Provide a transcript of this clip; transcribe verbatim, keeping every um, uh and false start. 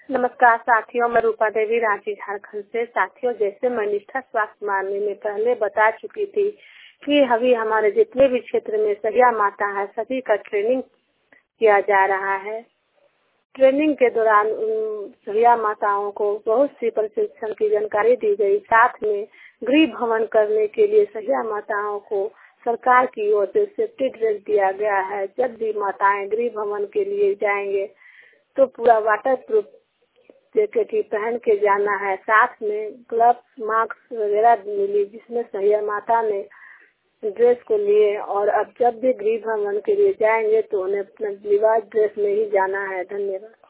नमस्कार साथियों, मैं रूपा देवी रांची झारखंड से। साथियों, जैसे मैं निष्ठा स्वास्थ्य मामले में पहले बता चुकी थी कि अभी हमारे जितने भी क्षेत्र में सहिया माता है सभी का ट्रेनिंग किया जा रहा है। ट्रेनिंग के दौरान सहिया माताओं को बहुत सी प्रशिक्षण की जानकारी दी गई। साथ में गृह भ्रमण करने के लिए सहिया माताओं को सरकार की ओर से सेफ्टी ड्रेस दिया गया है। जब भी माताएं गृह भ्रमण के लिए जाएंगे तो पूरा वाटर प्रूफ जैकेट ही पहन के जाना है। साथ में ग्लव्स, मास्क वगैरह मिली, जिसमें सहिया माता ने ड्रेस को लिए। और अब जब भी गृह भ्रमण के लिए जाएंगे तो उन्हें अपना लिबास ड्रेस में ही जाना है। धन्यवाद।